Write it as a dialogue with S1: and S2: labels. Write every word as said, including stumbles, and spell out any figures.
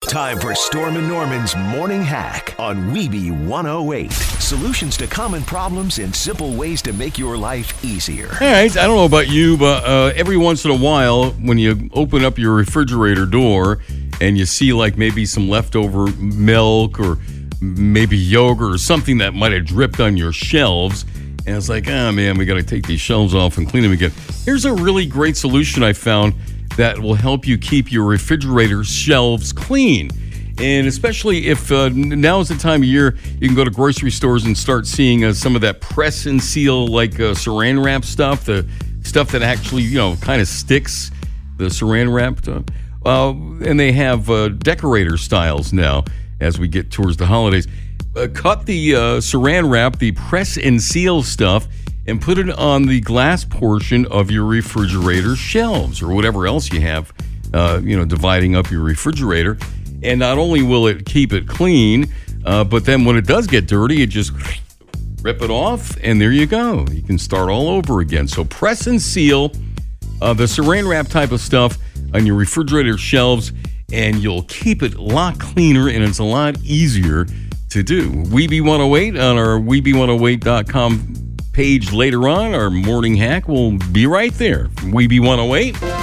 S1: Time for Storm and Norman's Morning Hack on Weeby one oh eight. Solutions to common problems and simple ways to make your life easier.
S2: All right, I don't know about you, but uh, every once in a while, when you open up your refrigerator door and you see like maybe some leftover milk or maybe yogurt or something that might have dripped on your shelves, and it's like, oh man, we got to take these shelves off and clean them again. Here's a really great solution I found that will help you keep your refrigerator shelves clean. And especially if uh, now is the time of year you can go to grocery stores and start seeing uh, some of that press and seal like uh, saran wrap stuff, the stuff that actually, you know, kind of sticks, the saran wrap. Uh, uh, and they have uh, decorator styles now as we get towards the holidays. Uh, cut the uh, saran wrap, the press and seal stuff, and put it on the glass portion of your refrigerator shelves or whatever else you have, uh, you know, dividing up your refrigerator. And not only will it keep it clean, uh, but then when it does get dirty, you just rip it off, and there you go. You can start all over again. So press and seal uh, the saran wrap type of stuff on your refrigerator shelves, and you'll keep it a lot cleaner, and it's a lot easier to do. Weeby one oh eight on our Weeby one oh eight dot com page later on. Our morning hack will be right there. Weeby one oh eight.